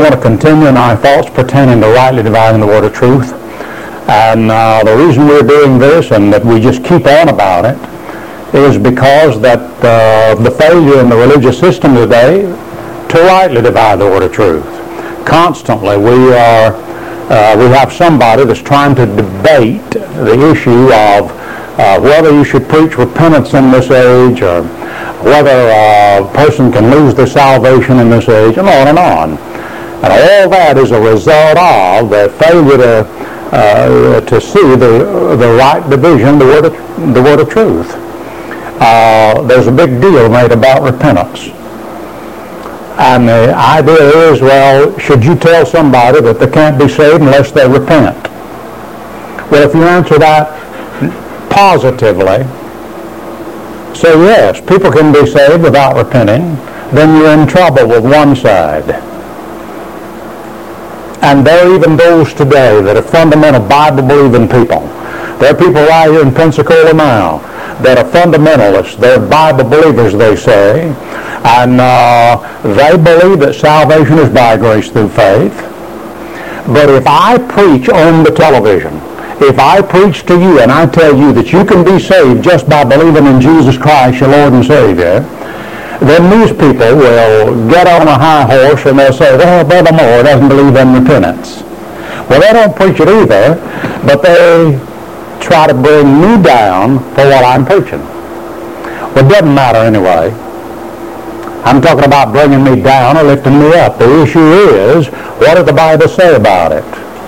want to continue in our thoughts pertaining to rightly dividing the word of truth. And the reason we're doing this and that we just keep on about it is because that the failure in the religious system today to rightly divide the word of truth. Constantly we have somebody that's trying to debate the issue of whether you should preach repentance in this age, or whether a person can lose their salvation in this age, and on and on. And all that is a result of their failure to see the right division, the word of truth. There's a big deal made about repentance. And the idea is, well, should you tell somebody that they can't be saved unless they repent? Well, if you answer that positively, say yes, people can be saved without repenting, then you're in trouble with one side. And there are even those today that are fundamental Bible-believing people. There are people right here in Pensacola now that are fundamentalists. They're Bible believers, they say, and they believe that salvation is by grace through faith. But if I preach on the television, if I preach to you and I tell you that you can be saved just by believing in Jesus Christ, your Lord and Savior, then these people will get on a high horse and they'll say, well, Brother Moore doesn't believe in repentance. Well, they don't preach it either, but they try to bring me down for what I'm preaching. Well, it doesn't matter anyway. I'm talking about bringing me down or lifting me up. The issue is, what does the Bible say about it?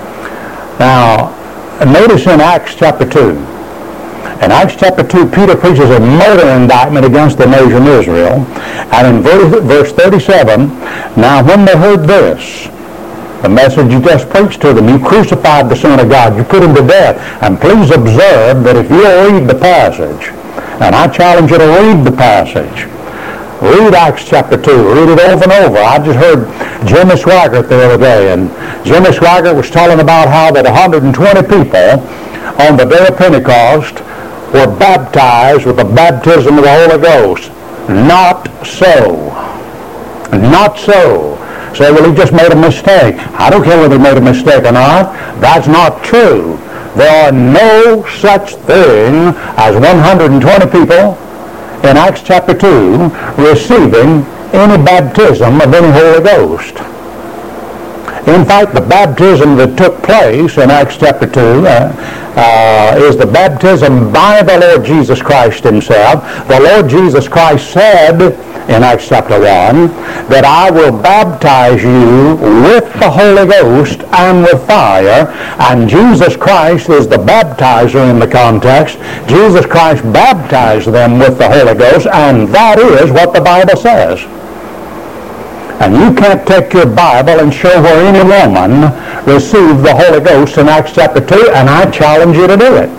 Now, notice in Acts chapter 2. In Acts chapter 2, Peter preaches a murder indictment against the nation of Israel. And in verse 37, now when they heard this, the message you just preached to them, you crucified the Son of God, you put him to death. And please observe that if you'll read the passage, and I challenge you to read the passage, read Acts chapter 2. Read it over and over. I just heard Jimmy Swaggart the other day, and Jimmy Swaggart was telling about how that 120 people on the day of Pentecost were baptized with the baptism of the Holy Ghost. Not so. Not so. Say, well, he just made a mistake. I don't care whether he made a mistake or not. That's not true. There are no such thing as 120 people in Acts chapter 2 receiving any baptism of any Holy Ghost. In fact, the baptism that took place in Acts chapter 2 is the baptism by the Lord Jesus Christ himself. The Lord Jesus Christ said in Acts chapter 1 that I will baptize you with the Holy Ghost and with fire. And Jesus Christ is the baptizer in the context. Jesus Christ baptized them with the Holy Ghost, and that is what the Bible says. And you can't take your Bible and show where any woman received the Holy Ghost in Acts chapter 2, and I challenge you to do it.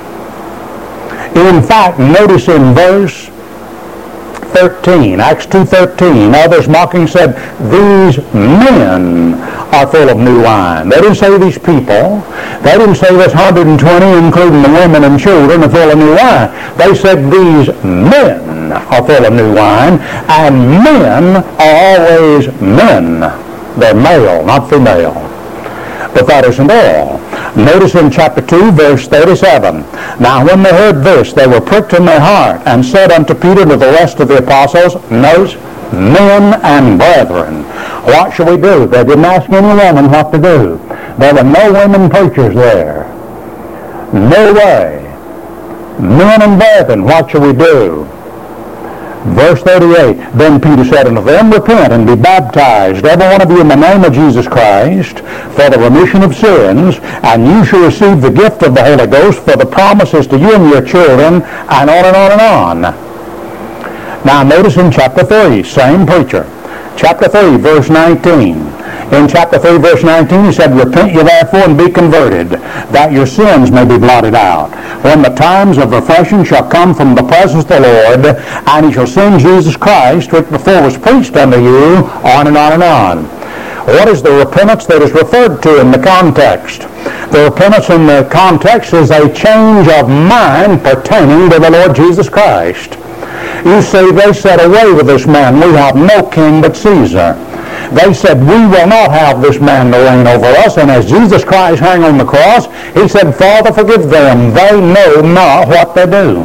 In fact, notice in verse 13, Acts 2:13, others mocking said, these men are full of new wine. They didn't say these people. They didn't say this 120, including the women and children, are full of new wine. They said these men are full of new wine, and men are always men. They're male, not female. But that isn't all. Notice in chapter 2, verse 37. Now when they heard this, they were pricked in their heart, and said unto Peter and to the rest of the apostles, notice, men and brethren, what shall we do? They didn't ask any woman what to do. There were no women preachers there. No way. Men and brethren, what shall we do? Verse 38, then Peter said unto them, repent and be baptized, every one of you, in the name of Jesus Christ, for the remission of sins, and you shall receive the gift of the Holy Ghost, for the promise is to you and your children, and on and on and on. Now notice in chapter 3, same preacher, chapter 3, verse 19. In chapter 3, verse 19, he said, repent ye therefore and be converted, that your sins may be blotted out, when the times of refreshing shall come from the presence of the Lord, and he shall send Jesus Christ, which before was preached unto you, on and on and on. What is the repentance that is referred to in the context? The repentance in the context is a change of mind pertaining to the Lord Jesus Christ. You see, they said, away with this man, we have no king but Caesar. They said, we will not have this man to reign over us. And as Jesus Christ hung on the cross, he said, Father, forgive them. They know not what they do.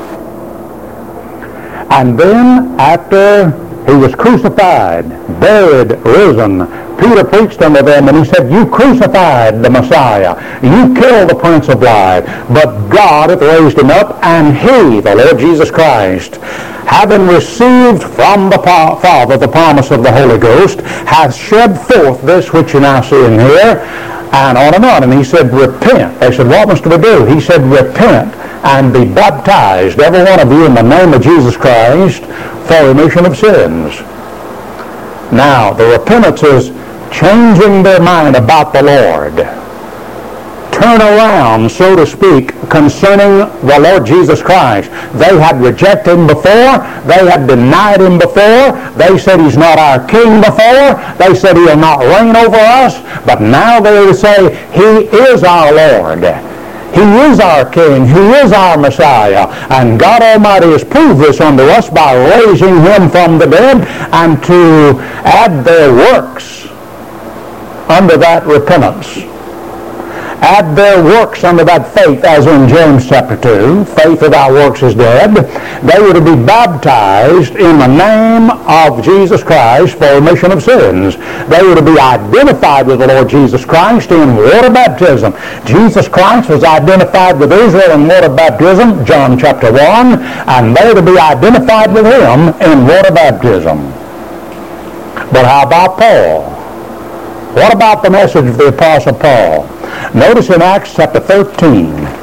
And then after he was crucified, buried, risen, Peter preached unto them, and he said, you crucified the Messiah. You killed the Prince of Life. But God hath raised him up, and he, the Lord Jesus Christ, having received from the Father the promise of the Holy Ghost, hath shed forth this which you now see in here, and on and on. And he said, repent. They said, what must we do? He said, repent and be baptized, every one of you, in the name of Jesus Christ, for remission of sins. Now, the repentance is changing their mind about the Lord. Turn around, so to speak, concerning the Lord Jesus Christ. They had rejected him before. They had denied him before. They said he's not our king before. They said he'll not reign over us. But now they say he is our Lord. He is our King. He is our Messiah. And God Almighty has proved this unto us by raising him from the dead, and to add their works under that repentance. Add their works unto that faith, as in James chapter 2, faith without works is dead. They were to be baptized in the name of Jesus Christ for remission of sins. They were to be identified with the Lord Jesus Christ in water baptism. Jesus Christ was identified with Israel in water baptism, John chapter 1, and they were to be identified with him in water baptism. But how about Paul? What about the message of the Apostle Paul? Notice in Acts chapter 13.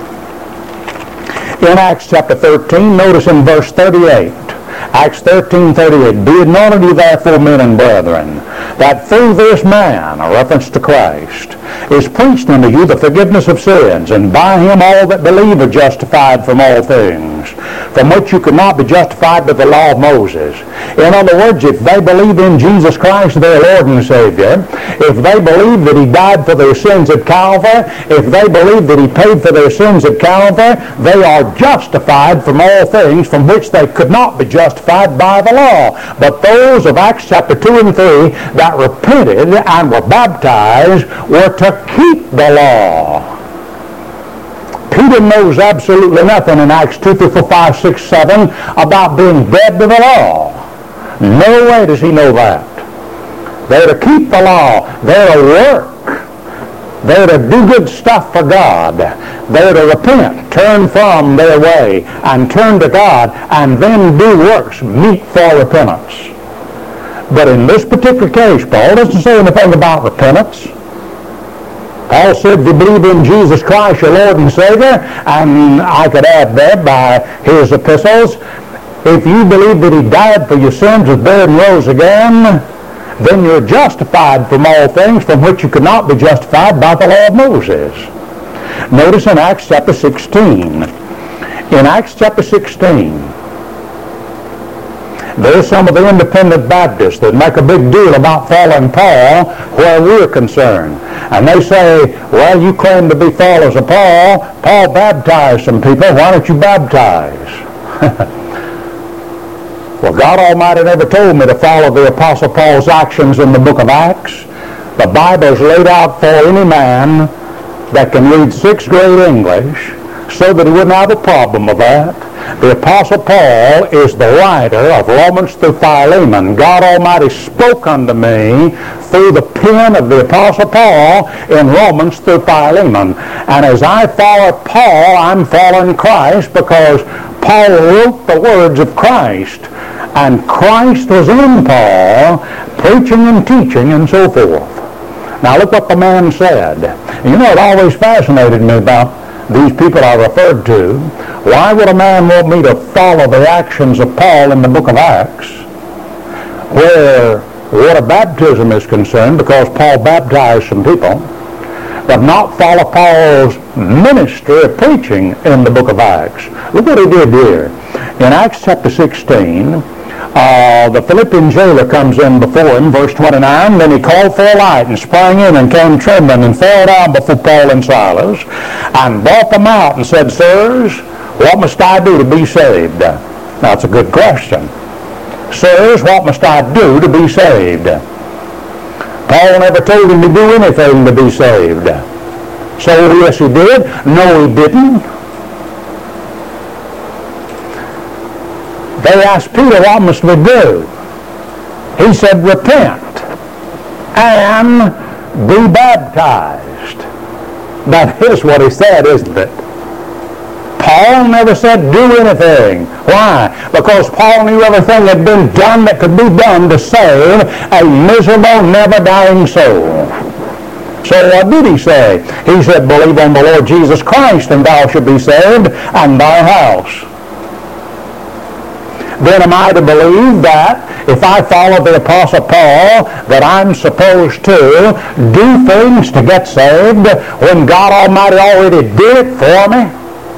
In Acts chapter 13, notice in verse 38. Acts 13:38. Be it known unto you therefore, men and brethren, that through this man, a reference to Christ, is preached unto you the forgiveness of sins, and by him all that believe are justified from all things, from which you could not be justified by the law of Moses. In other words, if they believe in Jesus Christ, their Lord and Savior, if they believe that he died for their sins at Calvary, if they believe that he paid for their sins at Calvary, they are justified from all things from which they could not be justified by the law. But those of Acts chapter 2 and 3 that repented and were baptized were to keep the law. Peter knows absolutely nothing in Acts 2, 3, 4, 5, 6, 7 about being dead to the law. No way does he know that. They're to keep the law. They're to work. They're to do good stuff for God. They're to repent, turn from their way, and turn to God, and then do works meet for repentance. But in this particular case, Paul doesn't say anything about repentance. Paul said, if you believe in Jesus Christ, your Lord and Savior, and I could add there by his epistles, if you believe that he died for your sins, was buried and rose again, then you're justified from all things from which you could not be justified by the law of Moses. Notice in Acts chapter 16. In Acts chapter 16, there's some of the independent Baptists that make a big deal about following Paul where we're concerned. And they say, well, you claim to be followers of Paul. Paul baptized some people. Why don't you baptize? Well, God Almighty never told me to follow the Apostle Paul's actions in the book of Acts. The Bible's laid out for any man that can read 6th grade English so that he wouldn't have a problem with that. The Apostle Paul is the writer of Romans through Philemon. God Almighty spoke unto me through the pen of the Apostle Paul in Romans through Philemon. And as I follow Paul, I'm following Christ, because Paul wrote the words of Christ. And Christ was in Paul, preaching and teaching and so forth. Now look what the man said. You know, it always fascinated me about these people I referred to. Why would a man want me to follow the actions of Paul in the book of Acts, where water baptism is concerned, because Paul baptized some people, but not follow Paul's ministry of preaching in the book of Acts? Look what he did here. In Acts chapter 16, the Philippian jailer comes in before him, verse 29. Then he called for a light and sprang in and came trembling and fell down before Paul and Silas and brought them out and said, Sirs, what must I do to be saved? Now, that's a good question. Sirs, what must I do to be saved? Paul never told him to do anything to be saved. So yes, he did. No, he didn't. They asked Peter, what must we do? He said, repent and be baptized. That is what he said, isn't it? Paul never said do anything. Why? Because Paul knew everything had been done that could be done to save a miserable, never-dying soul. So what did he say? He said, believe on the Lord Jesus Christ, and thou shalt be saved, and thy house. Then am I to believe that if I follow the Apostle Paul, that I'm supposed to do things to get saved when God Almighty already did it for me?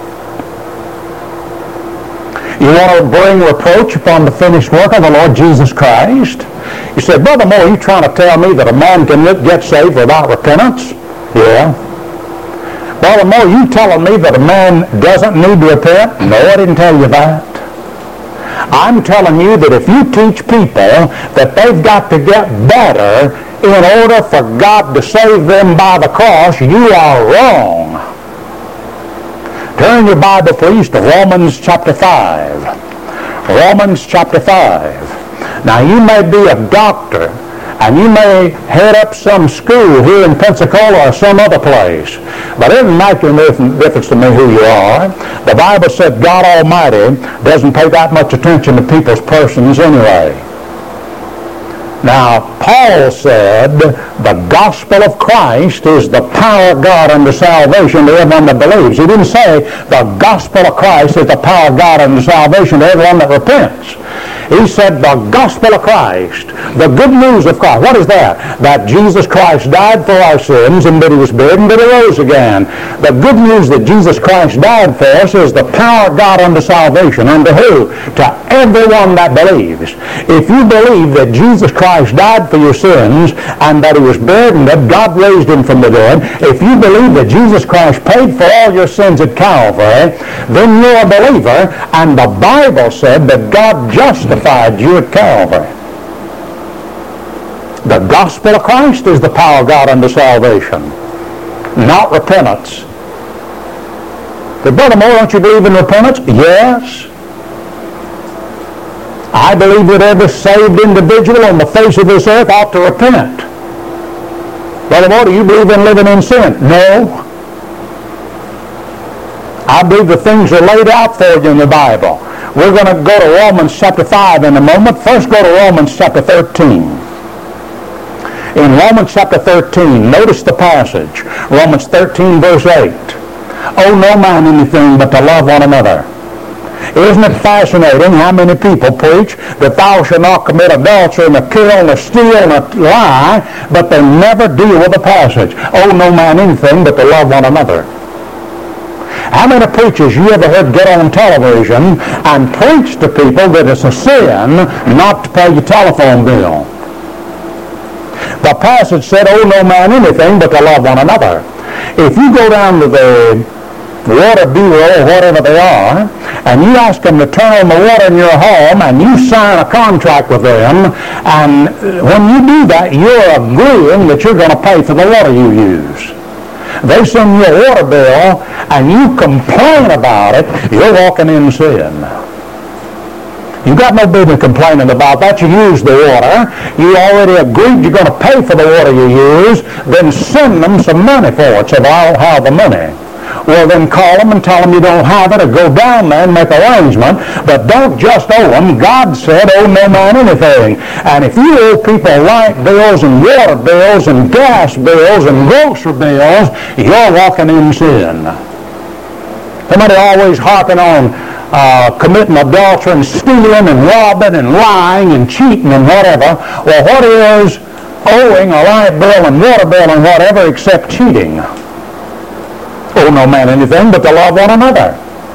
You want to bring reproach upon the finished work of the Lord Jesus Christ? You say, Brother Moore, are you trying to tell me that a man can get saved without repentance? Yeah. Brother Moore, you telling me that a man doesn't need to repent? No, I didn't tell you that. I'm telling you that if you teach people that they've got to get better in order for God to save them by the cross, you are wrong. Turn your Bible, please, to Romans chapter 5. Romans chapter 5. Now, you may be a doctor, and you may head up some school here in Pensacola or some other place, but it doesn't make any difference to me who you are. The Bible said God Almighty doesn't pay that much attention to people's persons anyway. Now, Paul said the gospel of Christ is the power of God unto salvation to everyone that believes. He didn't say the gospel of Christ is the power of God unto salvation to everyone that repents. He said the gospel of Christ, the good news of Christ. What is that? That Jesus Christ died for our sins, and that he was buried, and that he rose again. The good news that Jesus Christ died for us is the power of God unto salvation. Unto who? To everyone that believes. If you believe that Jesus Christ died for your sins, and that he was buried, and that God raised him from the dead, if you believe that Jesus Christ paid for all your sins at Calvary, then you're a believer, and the Bible said that God justified you at Calvary. The gospel of Christ is the power of God unto salvation, not repentance. But Brother Moore, don't you believe in repentance? Yes. I believe that every saved individual on the face of this earth ought to repent. Brother Moore, do you believe in living in sin? No. I believe the things are laid out for you in the Bible. We're going to go to Romans chapter 5 in a moment. First go to Romans chapter 13. In Romans chapter 13, notice the passage. Romans 13 verse 8. Owe no man anything but to love one another. Isn't it fascinating how many people preach that thou shalt not commit adultery, nor kill, nor steal, nor lie, but they never deal with the passage. Owe no man anything but to love one another. How many preachers you ever heard get on television and preach to people that it's a sin not to pay your telephone bill? The passage said, owe no man anything but to love one another. If you go down to the water bureau or whatever they are, and you ask them to turn on the water in your home, and you sign a contract with them, and when you do that, you're agreeing that you're going to pay for the water you use. They send you a water bill, and you complain about it, you're walking in sin. You've got no business complaining about that. You use the water. You already agreed you're going to pay for the water you use. Then send them some money for it. So I don't have the money. Well, then call them and tell them you don't have it, or go down there and make an arrangement. But don't just owe them. God said, owe no man anything. And if you owe people light bills and water bills and gas bills and grocery bills, you're walking in sin. Somebody always harping on committing adultery and stealing and robbing and lying and cheating and whatever. Well, what is owing a light bill and water bill and whatever except cheating? Owe no man anything but to love one another.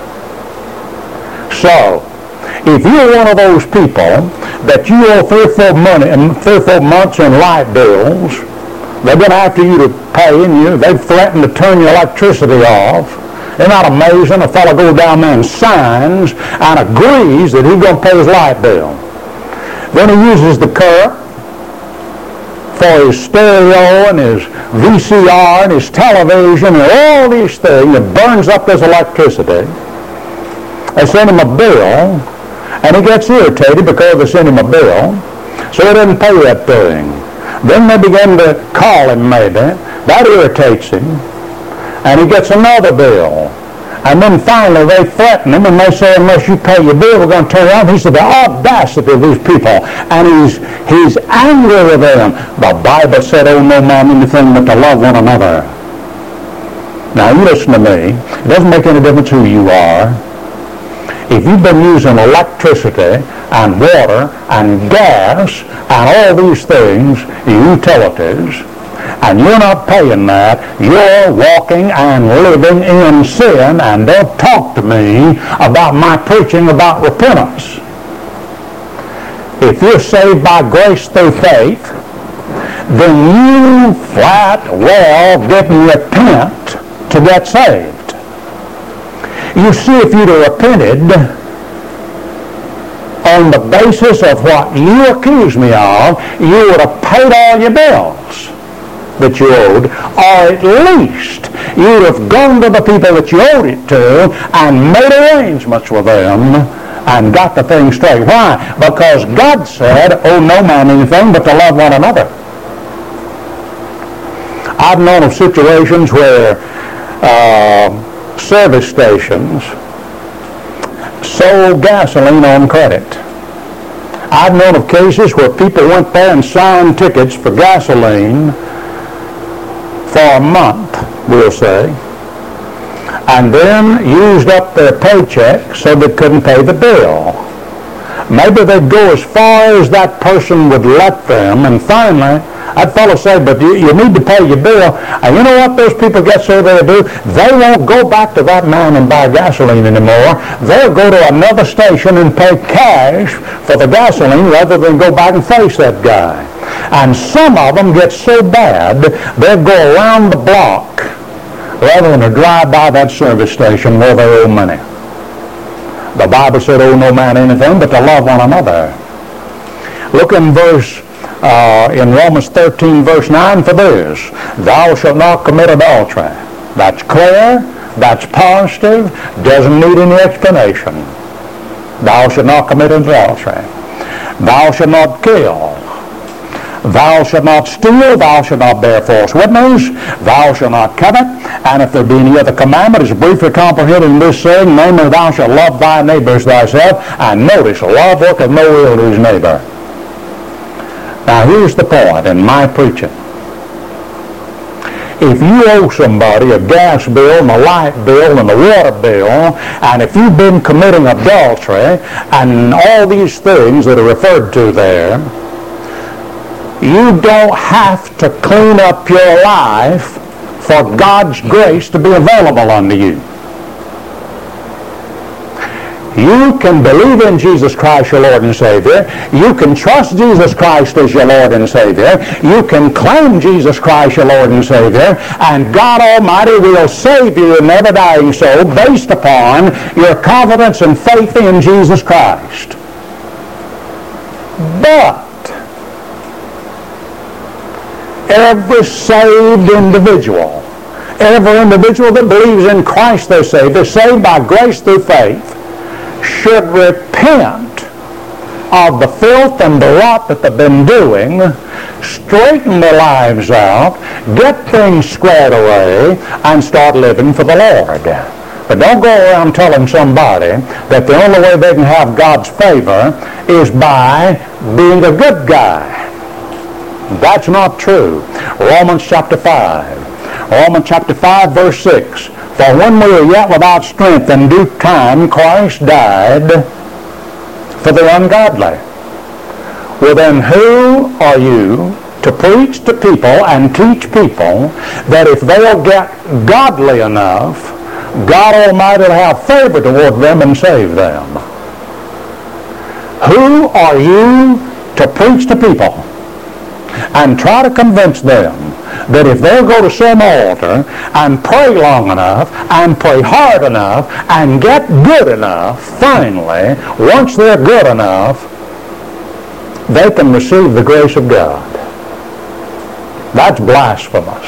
So, if you're one of those people that you owe 3 or 4 months in light bills, they've been after you to pay, and they've threatened to turn your electricity off. Isn't that amazing? A fellow goes down there and signs and agrees that he's going to pay his light bill. Then he uses the current for his stereo and his VCR and his television and all these things. It burns up his electricity. They send him a bill, and he gets irritated because they send him a bill, so he doesn't pay that thing. Then they begin to call him maybe. That irritates him, and he gets another bill. And then finally they threaten him and they say, unless you pay your bill, we're going to turn around. He said, the audacity of these people. And he's angry with them. The Bible said, oh, no man anything but to love one another. Now you listen to me. It doesn't make any difference who you are. If you've been using electricity and water and gas and all these things, utilities, and you're not paying that, you're walking and living in sin, and don't talk to me about my preaching about repentance. If you're saved by grace through faith, then you flat well didn't repent to get saved. You see, if you'd have repented on the basis of what you accuse me of, you would have paid all your bills that you owed, or at least you'd have gone to the people that you owed it to and made arrangements with them and got the thing straight. Why? Because God said, owe no man anything but to love one another. I've known of situations where service stations sold gasoline on credit. I've known of cases where people went there and signed tickets for gasoline for a month, we'll say, and then used up their paycheck so they couldn't pay the bill. Maybe they'd go as far as that person would let them, and finally that fellow said, but you need to pay your bill. And you know what those people get so they do? They won't go back to that man and buy gasoline anymore. They'll go to another station and pay cash for the gasoline rather than go back and face that guy. And some of them get so bad, they'll go around the block rather than to drive by that service station where they owe money. The Bible said, owe no man anything but to love one another. Look in Romans 13, verse 9 for this. Thou shalt not commit adultery. That's clear. That's positive. Doesn't need any explanation. Thou shalt not commit adultery. Thou shalt not kill. Thou shalt not steal, thou shalt not bear false witness, thou shalt not covet, and if there be any other commandment, is briefly comprehended in this saying, namely, thou shalt love thy neighbor as thyself, and notice, love worketh no ill to his neighbor. Now here's the point in my preaching. If you owe somebody a gas bill and a light bill and a water bill, and if you've been committing adultery and all these things that are referred to there, you don't have to clean up your life for God's grace to be available unto you. You can believe in Jesus Christ your Lord and Savior. You can trust Jesus Christ as your Lord and Savior. You can claim Jesus Christ your Lord and Savior, and God Almighty will save you in never dying soul based upon your confidence and faith in Jesus Christ. But every saved individual, every individual that believes in Christ their Savior, saved by grace through faith, should repent of the filth and the rot that they've been doing, straighten their lives out, get things squared away, and start living for the Lord. But don't go around telling somebody that the only way they can have God's favor is by being a good guy. That's not true. Romans chapter 5. Romans chapter 5, verse 6. For when we were yet without strength, in due time Christ died for the ungodly. Well then, who are you to preach to people and teach people that if they'll get godly enough, God Almighty will have favor toward them and save them? Who are you to preach to people and try to convince them that if they'll go to some altar and pray long enough and pray hard enough and get good enough, finally, once they're good enough, they can receive the grace of God? That's blasphemous.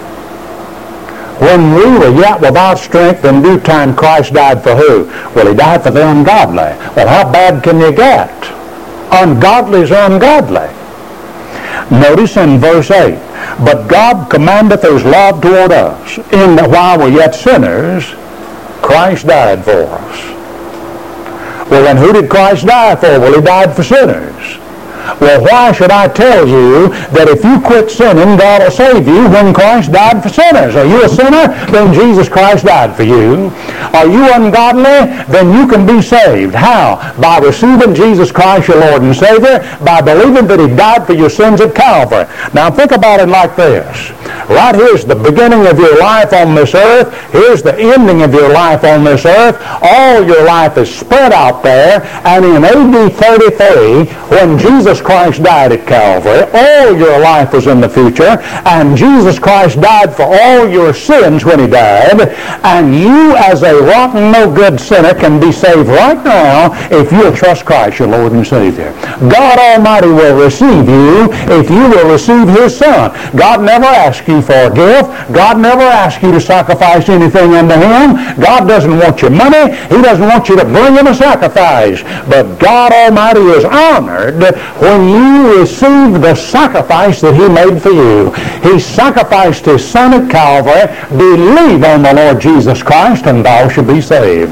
When we were yet without strength, in due time Christ died for who? Well, he died for the ungodly. Well, how bad can you get? Ungodly is ungodly. Notice in verse 8, but God commandeth his love toward us, in that while we're yet sinners, Christ died for us. Well, then who did Christ die for? Well, he died for sinners. Well, why should I tell you that if you quit sinning, God will save you when Christ died for sinners? Are you a sinner? Then Jesus Christ died for you. Are you ungodly? Then you can be saved. How? By receiving Jesus Christ, your Lord and Savior, by believing that he died for your sins at Calvary. Now think about it like this. Right here's the beginning of your life on this earth. Here's the ending of your life on this earth. All your life is spread out there. And in AD 33, when Jesus Christ died at Calvary, all your life was in the future. And Jesus Christ died for all your sins when he died. And you as a rotten, no good sinner can be saved right now if you'll trust Christ, your Lord and Savior. God Almighty will receive you if you will receive his Son. God never asked you for a gift. God never asked you to sacrifice anything unto him. God doesn't want your money. He doesn't want you to bring him a sacrifice. But God Almighty is honored when you receive the sacrifice that he made for you. He sacrificed his Son at Calvary. Believe on the Lord Jesus Christ and thou shalt be saved.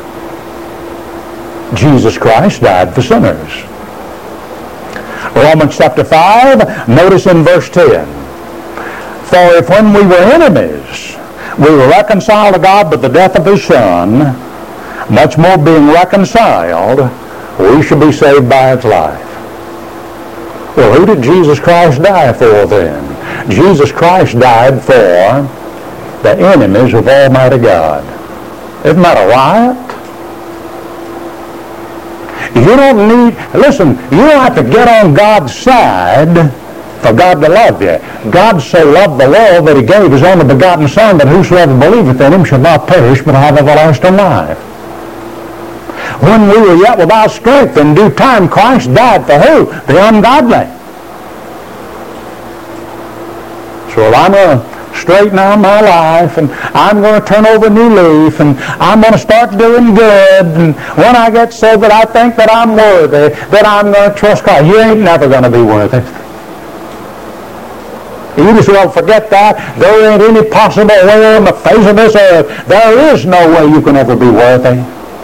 Jesus Christ died for sinners. Romans chapter 5, notice in verse 10. For if when we were enemies, we were reconciled to God by the death of his Son, much more being reconciled, we shall be saved by his life. Well, who did Jesus Christ die for then? Jesus Christ died for the enemies of Almighty God. Isn't that a riot? You don't need, listen, you don't have to get on God's side for God to love you. God so loved the world that he gave his only begotten Son, that whosoever believeth in him shall not perish but have everlasting life. When we were yet without strength, in due time Christ died for who? The ungodly. So I'm going to straighten out my life, and I'm going to turn over a new leaf, and I'm going to start doing good, and when I get so that I think that I'm worthy, that I'm going to trust Christ. You ain't never going to be worthy. You just well forget that. There ain't any possible way on the face of this earth. There is no way you can ever be worthy.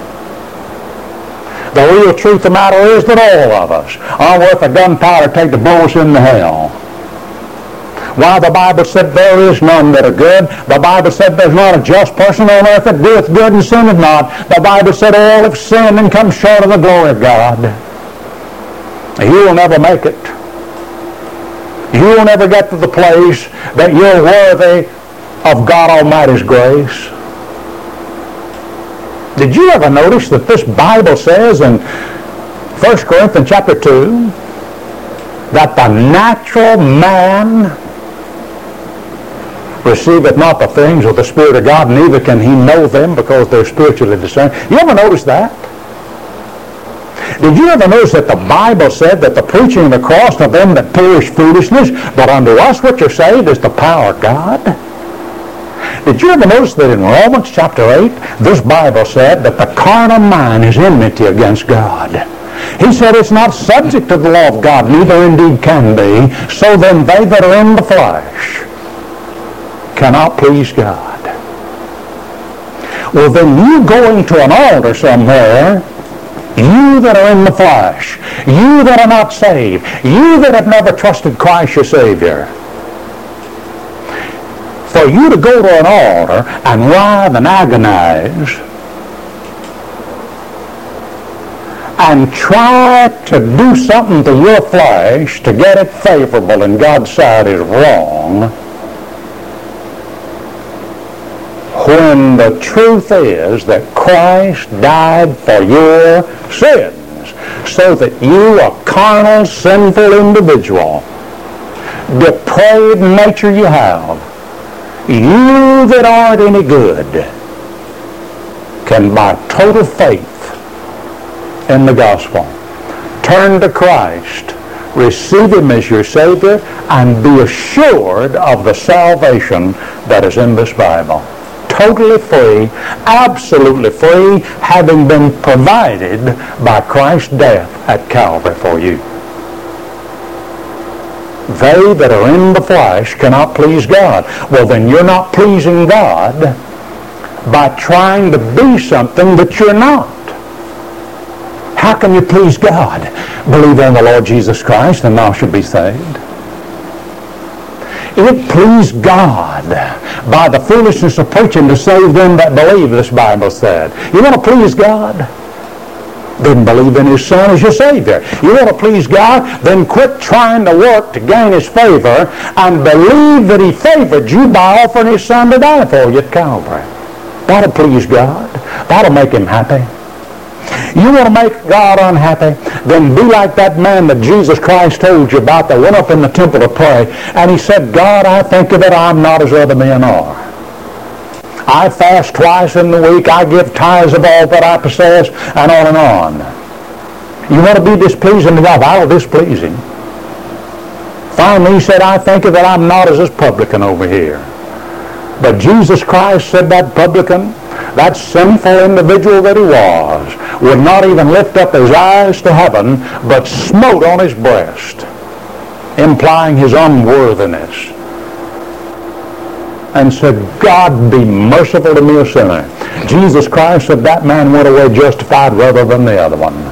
The real truth of the matter is that all of us are worth a gunpowder take to blow us into hell. Why, the Bible said there is none that are good. The Bible said there's not a just person on earth that doeth good and sinneth not. The Bible said all have sinned and come short of the glory of God. You will never make it. You will never get to the place that you're worthy of God Almighty's grace. Did you ever notice that this Bible says in 1 Corinthians chapter 2 that the natural man receiveth not the things of the Spirit of God, neither can he know them because they're spiritually discerned? You ever notice that? Did you ever notice that the Bible said that the preaching of the cross to them that perish foolishness, but unto us which are saved is the power of God? Did you ever notice that in Romans chapter 8, this Bible said that the carnal mind is enmity against God? He said it's not subject to the law of God, neither indeed can be. So then they that are in the flesh cannot please God. Well, then you going to an altar somewhere, you that are in the flesh, you that are not saved, you that have never trusted Christ your Savior, for you to go to an altar and writhe and agonize and try to do something to your flesh to get it favorable in God's sight is wrong, when the truth is that Christ died for your sins, so that you, a carnal, sinful individual, depraved nature you have, you that aren't any good, can by total faith in the gospel turn to Christ, receive Him as your Savior, and be assured of the salvation that is in this Bible. Totally free, absolutely free, having been provided by Christ's death at Calvary for you. They that are in the flesh cannot please God. Well, then you're not pleasing God by trying to be something that you're not. How can you please God? Believe on the Lord Jesus Christ, and thou shalt be saved. It pleased God by the foolishness of preaching to save them that believe, this Bible said. You want to please God? Then believe in His Son as your Savior. You want to please God? Then quit trying to work to gain His favor and believe that He favored you by offering His Son to die for you at Calvary. That'll please God. That'll make Him happy. You want to make God unhappy? Then be like that man that Jesus Christ told you about that went up in the temple to pray, and he said, God, I think of it, I'm not as other men are. I fast twice in the week, I give tithes of all that I possess, and on and on. You want to be displeasing to God? That'll displease Him. Finally, he said, I think of it, I'm not as this publican over here. But Jesus Christ said that publican, that sinful individual that he was, would not even lift up his eyes to heaven, but smote on his breast, implying his unworthiness, and said, God be merciful to me, a sinner. Jesus Christ said that man went away justified rather than the other one.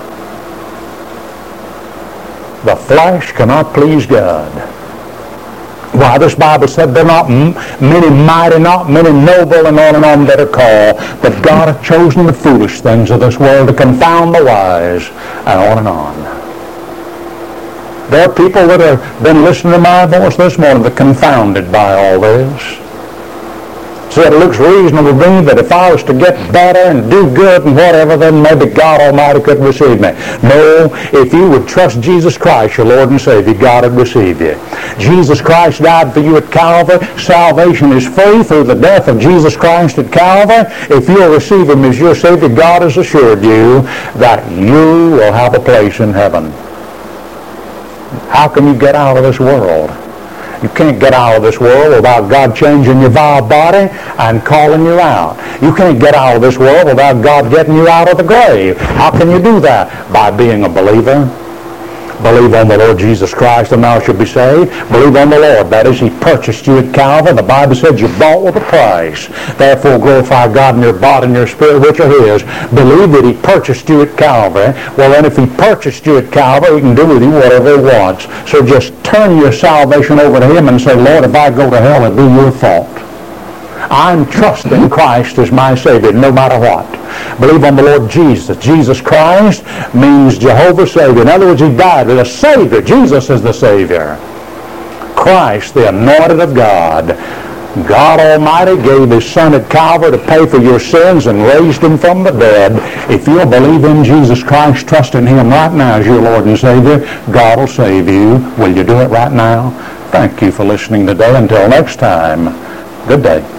The flesh cannot please God. Why, this Bible said there are not many mighty, not many noble, and on that are called. But God hath chosen the foolish things of this world to confound the wise, and on and on. There are people that have been listening to my voice this morning that are confounded by all this. So it looks reasonable to me that if I was to get better and do good and whatever, then maybe God Almighty could receive me. No, if you would trust Jesus Christ, your Lord and Savior, God would receive you. Jesus Christ died for you at Calvary. Salvation is free through the death of Jesus Christ at Calvary. If you'll receive Him as your Savior, God has assured you that you will have a place in heaven. How can you get out of this world? You can't get out of this world without God changing your vile body and calling you out. You can't get out of this world without God getting you out of the grave. How can you do that? By being a believer. Believe on the Lord Jesus Christ and thou shalt be saved. Believe on the Lord. That is, He purchased you at Calvary. The Bible said you're bought with a price. Therefore glorify God in your body and your spirit, which are His. Believe that He purchased you at Calvary. Well, then if He purchased you at Calvary, He can do with you whatever He wants. So just turn your salvation over to Him and say, Lord, if I go to hell, it'll be your fault. I'm trusting Christ as my Savior no matter what. Believe on the Lord Jesus. Jesus Christ means Jehovah Savior. In other words, He died as a Savior. Jesus is the Savior. Christ, the anointed of God. God Almighty gave His Son at Calvary to pay for your sins and raised Him from the dead. If you'll believe in Jesus Christ, trust in Him right now as your Lord and Savior, God will save you. Will you do it right now? Thank you for listening today. Until next time, good day.